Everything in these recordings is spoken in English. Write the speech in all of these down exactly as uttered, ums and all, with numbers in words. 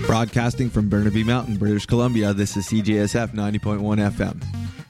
Broadcasting from Burnaby Mountain, British Columbia, this is C J S F ninety point one F M.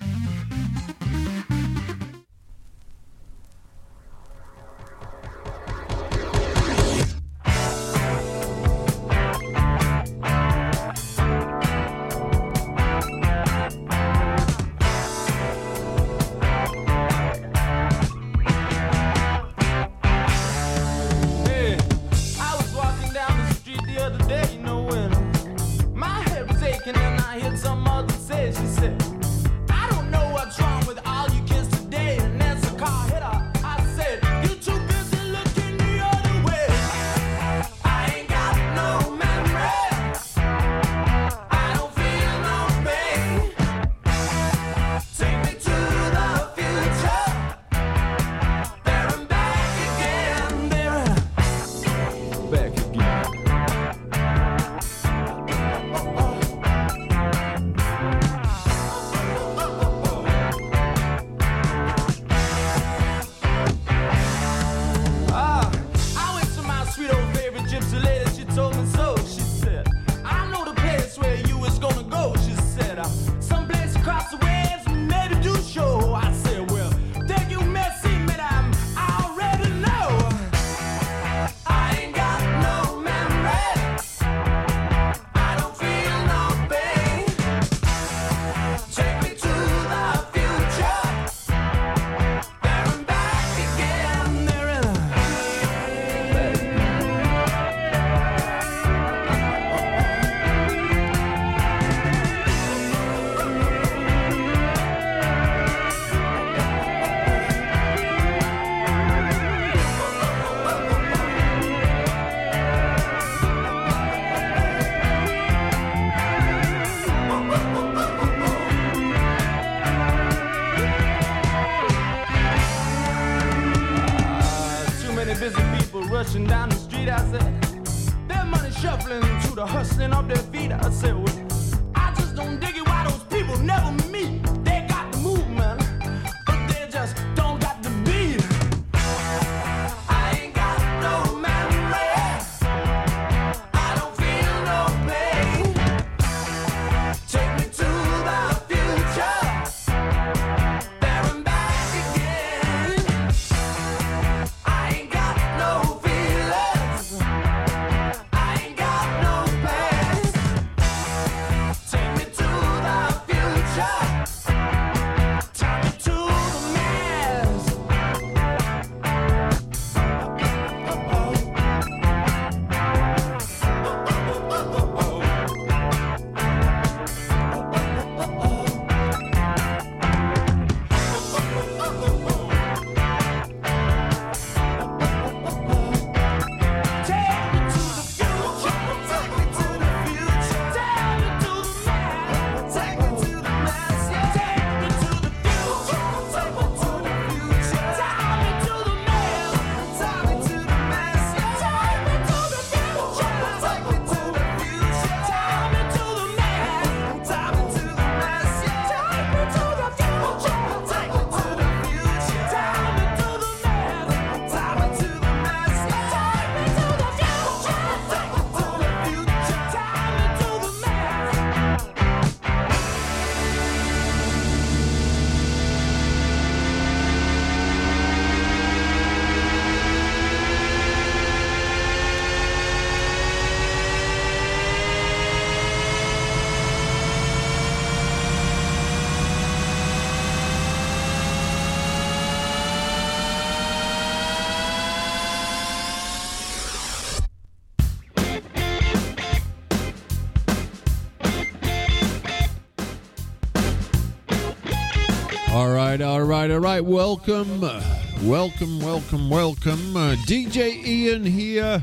All right, all right, all right. Welcome, welcome, welcome, welcome. Uh, D J Ian here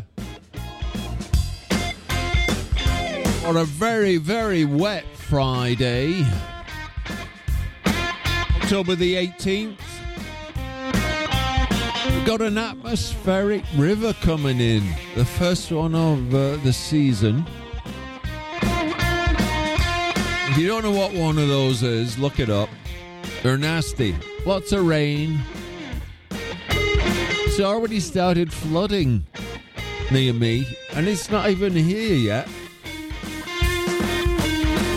on a very, very wet Friday, October the eighteenth. We've got an atmospheric river coming in, the first one of uh, the season. If you don't know what one of those is, look it up. They're nasty. Lots of rain. It's already started flooding near me, and it's not even here yet.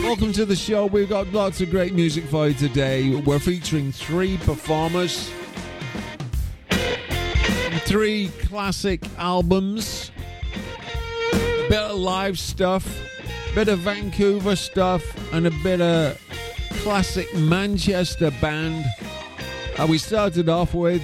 Welcome to the show. We've got lots of great music for you today. We're featuring three performers, three classic albums, a bit of live stuff, a bit of Vancouver stuff, and a bit of classic Manchester band. And we started off with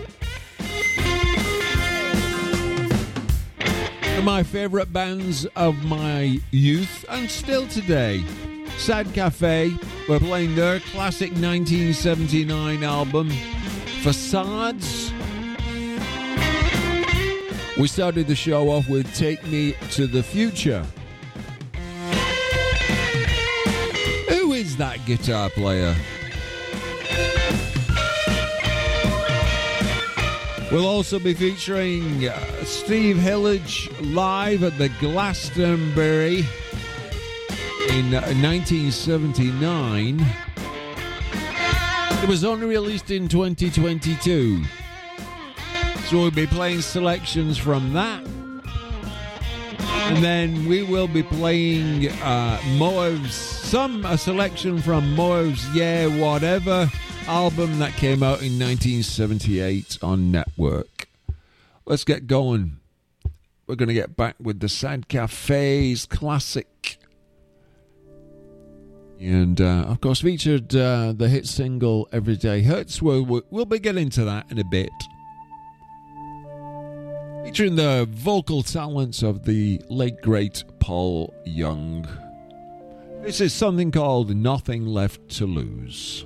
one of my favourite bands of my youth and still today, Sad Cafe. We're playing their classic nineteen seventy-nine album, Facades. We started the show off with Take Me to the Future. Who is that guitar player? We'll also be featuring uh, Steve Hillage live at the Glastonbury in uh, nineteen seventy-nine. It was only released in twenty twenty-two. So we'll be playing selections from that. And then we will be playing uh, Moav's, some a selection from Moav's Yeah Whatever album that came out in nineteen seventy-eight on Network. Let's get going. We're going to get back with the Sad Cafe's classic. And, uh, of course, featured uh, the hit single Everyday Hurts. We'll, we'll be getting to that in a bit. Featuring the vocal talents of the late, great Paul Young. This is something called Nothing Left to Lose.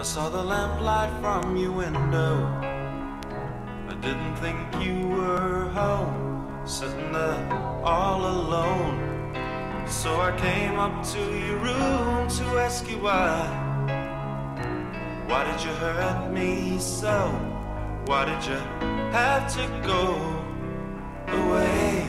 I saw the lamplight from your window. I didn't think you were home, sitting there all alone. So I came up to your room to ask you why. Why did you hurt me so? Why did you have to go away?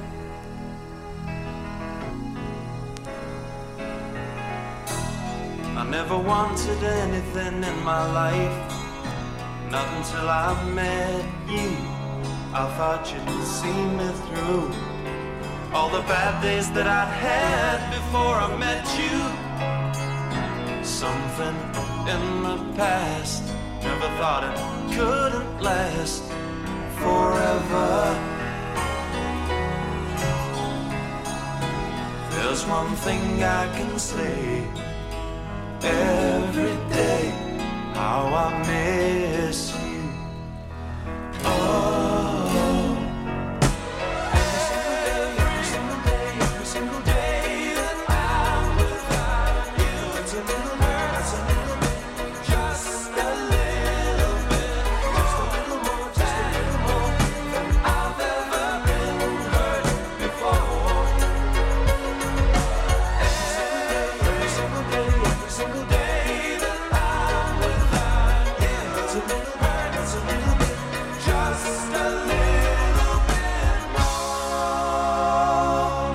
I never wanted anything in my life, not until I met you. I thought you'd see me through all the bad days that I had before I met you. Something in the past, never thought it couldn't last forever. There's one thing I can say every day, how I miss you. Oh, every single day, every single day that I'm without you, it's a little hurts a little bit, just a little bit, just a little more, just a little more than I've ever been hurt before. Every single day, every single day that I'm without you, it's a little hurt, it's a little bit, just a little bit more.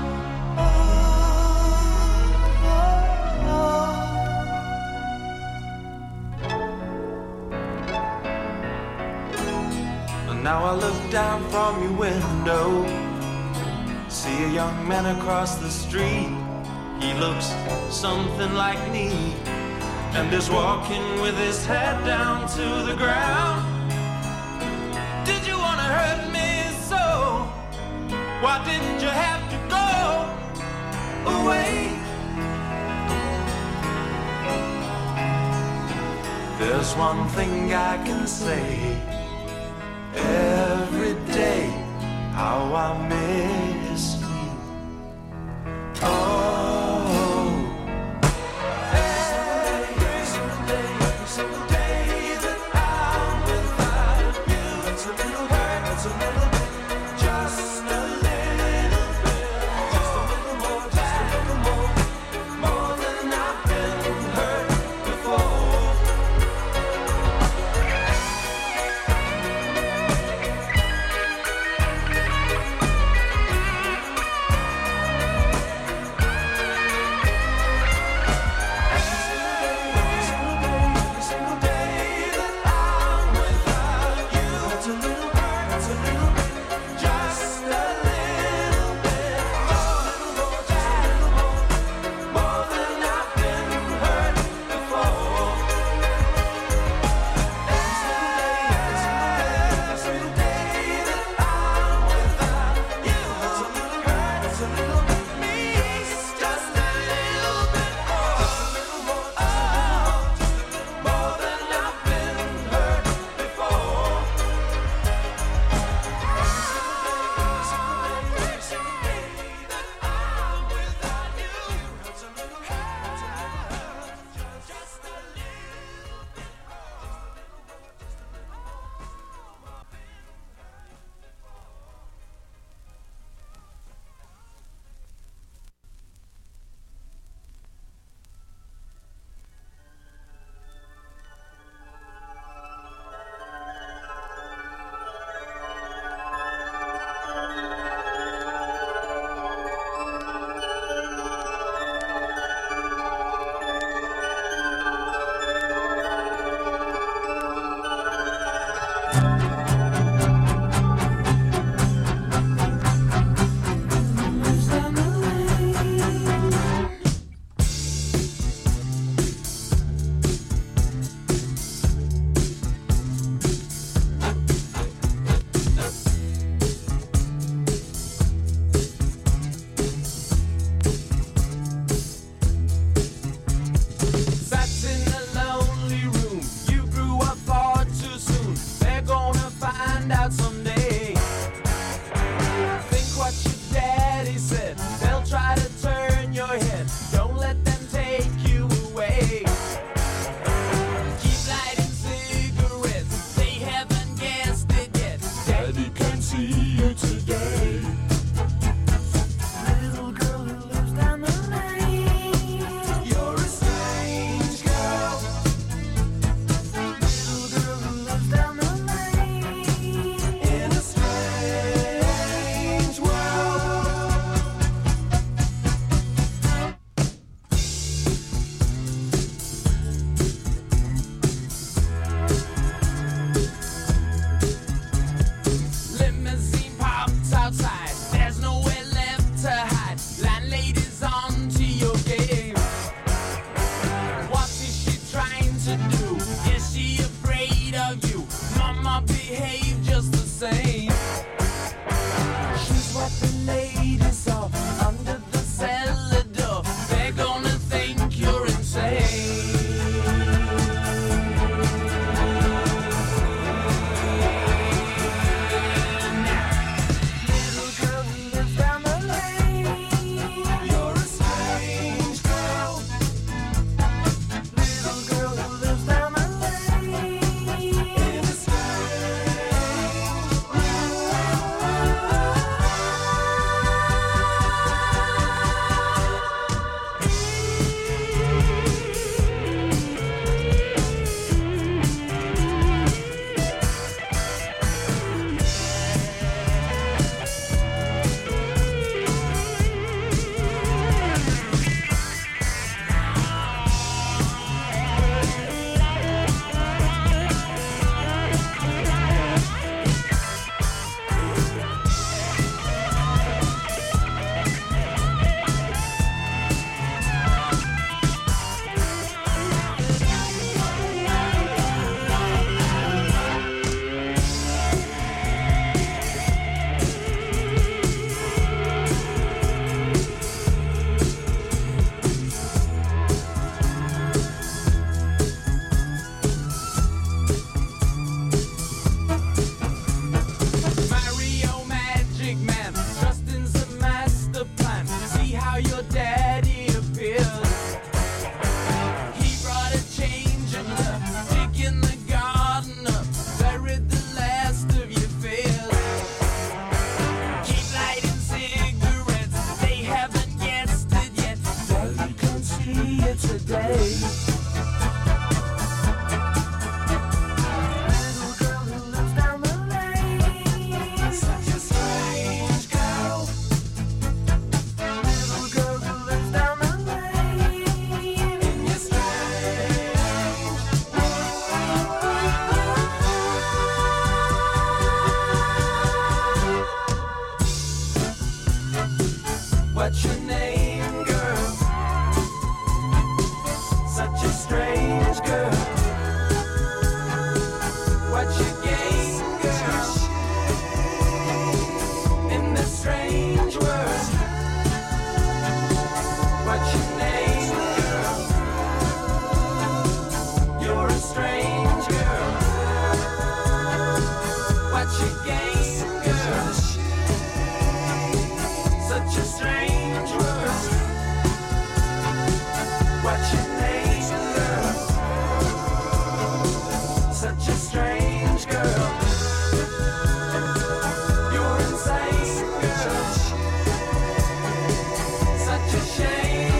And now I look down from your window, see a young man across the street. He looks something like me, and is walking with his head down to the ground. Did you want to hurt me so? Why didn't you have to go away? There's one thing I can say every day, how I miss you. Oh, every single day, every single day that I'm without you, it's a little hurt, it's a little bit, just a little bit, just a little more, just a little more, more than I've been hurt before. such a strange girl. You're insane, girl. Such a shame.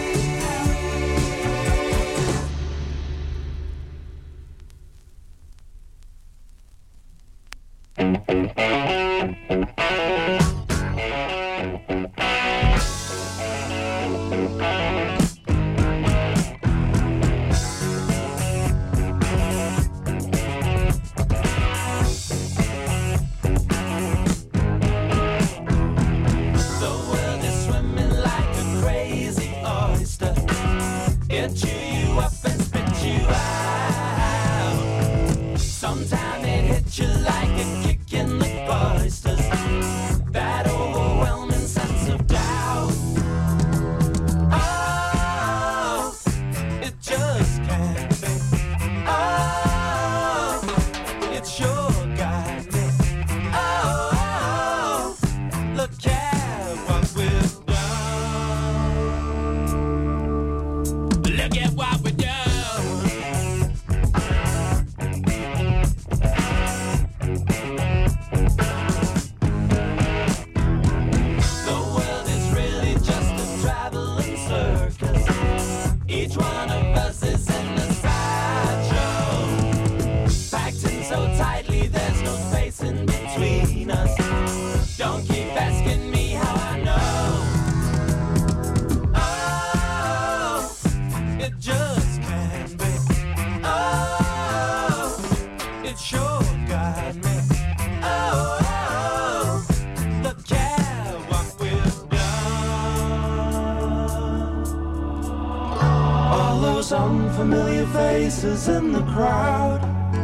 Unfamiliar faces in the crowd,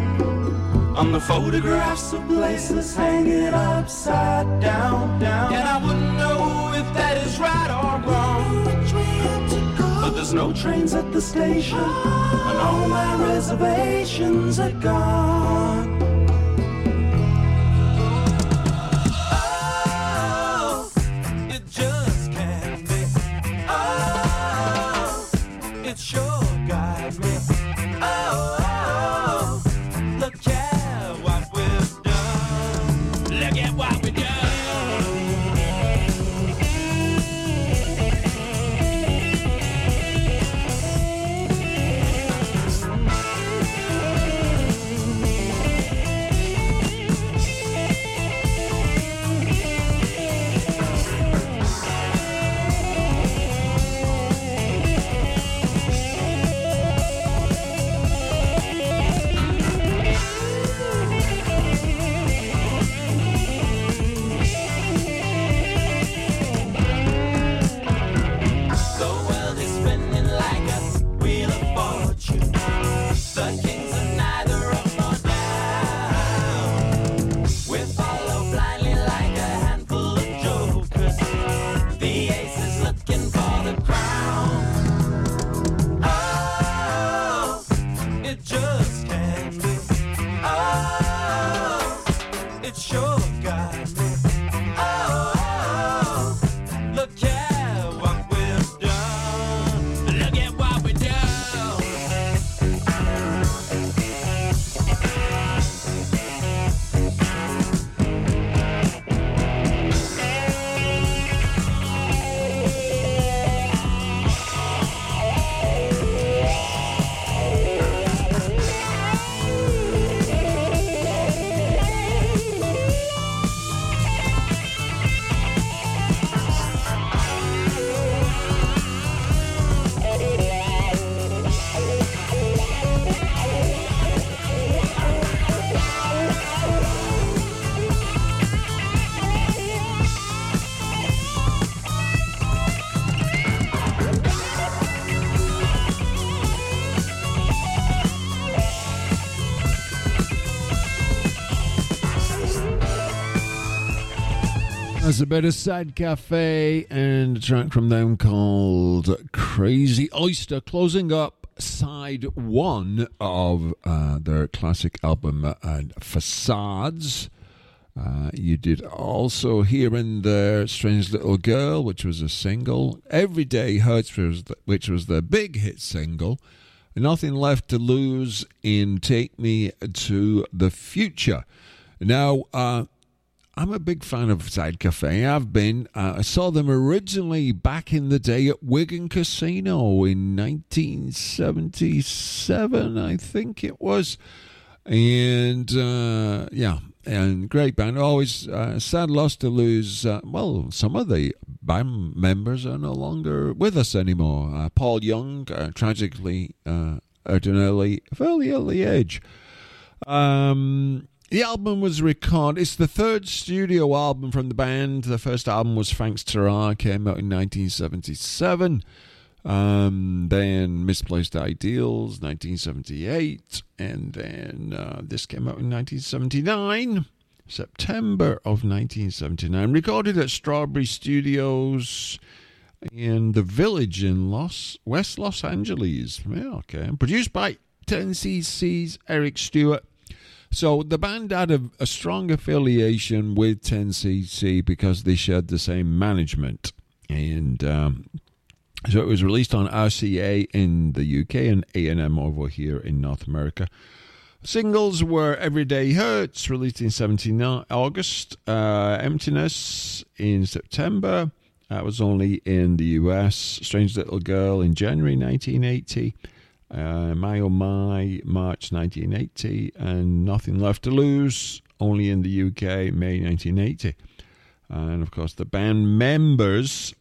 on the photographs of places hanging upside down, down. And I wouldn't know if that is right or wrong, but there's no trains at the station, and all my reservations are gone. Oh, it just can't be. Oh, it sure got me. Oh, oh, look at what we've done. Look at what we've done. That's a bit of Sad Cafe and a track from them called Crazy Oyster, closing up side one of uh, their classic album uh, Facades. Uh, you did also hear in there Strange Little Girl, which was a single. Every Day Hurts, which was their big hit single. Nothing Left to Lose in Take Me to the Future. Now, uh, I'm a big fan of Side Cafe. I've been. Uh, I saw them originally back in the day at Wigan Casino in nineteen seventy-seven, I think it was. And, uh, yeah, and great band. Always uh, sad loss to lose. Uh, well, some of the band members are no longer with us anymore. Uh, Paul Young, uh, tragically, uh, at an early, fairly early age. Um... The album was recorded. It's the third studio album from the band. The first album was Frank's Terrar, came out in nineteen seventy-seven. Um, then Misplaced Ideals, nineteen seventy-eight. And then uh, this came out in nineteen seventy-nine. September of nineteen seventy-nine. Recorded at Strawberry Studios in the Village in Los West Los Angeles. Yeah, okay. Produced by ten C C's Eric Stewart. So the band had a, a strong affiliation with ten C C because they shared the same management. And um, so it was released on R C A in the U K and A and M over here in North America. Singles were Everyday Hurts, released in seventy-nine August. Uh, Emptiness in September. That was only in the U S. Strange Little Girl in January nineteen eighty. Uh, My Oh My, March nineteen eighty, and Nothing Left to Lose, only in the U K, May nineteen eighty. And, of course, the band members,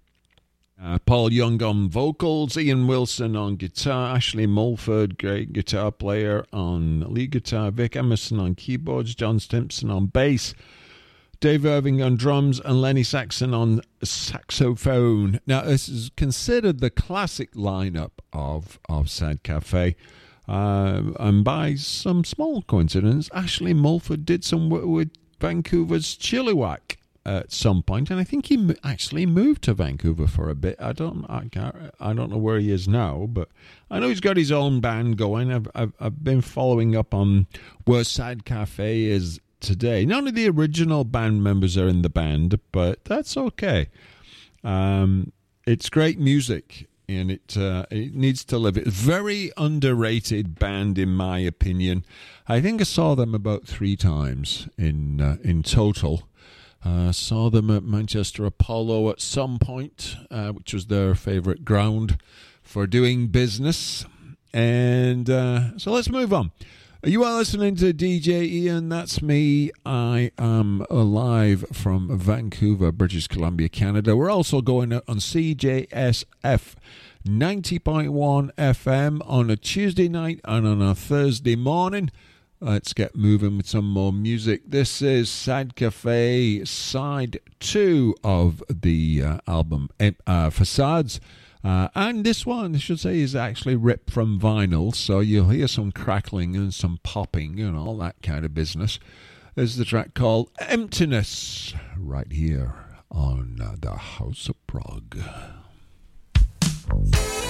uh, Paul Young on vocals, Ian Wilson on guitar, Ashley Mulford, great guitar player, on lead guitar, Vic Emerson on keyboards, John Stimpson on bass, Dave Irving on drums, and Lenny Saxon on saxophone. Now, this is considered the classic lineup of, of Sad Cafe. Uh, and by some small coincidence, Ashley Mulford did some work with Vancouver's Chilliwack at some point, and I think he mo- actually moved to Vancouver for a bit. I don't, I can't, I don't know where he is now, but I know he's got his own band going. I've, I've, I've been following up on where Sad Cafe is today. None of the original band members are in the band, but that's okay. Um, it's great music, and it uh, it needs to live. It's a very underrated band, in my opinion. I think I saw them about three times in uh, in total. Uh, saw them at Manchester Apollo at some point, uh, which was their favourite ground for doing business. And uh, so let's move on. You are listening to D J Ian, that's me. I am live from Vancouver, British Columbia, Canada. We're also going out on C J S F ninety point one F M on a Tuesday night and on a Thursday morning. Let's get moving with some more music. This is Sad Cafe, side two of the uh, album uh, Facades. Uh, and this one, I should say, is actually ripped from vinyl, so you'll hear some crackling and some popping and all that kind of business. There's the track called Emptiness, right here on uh, the House of Prog.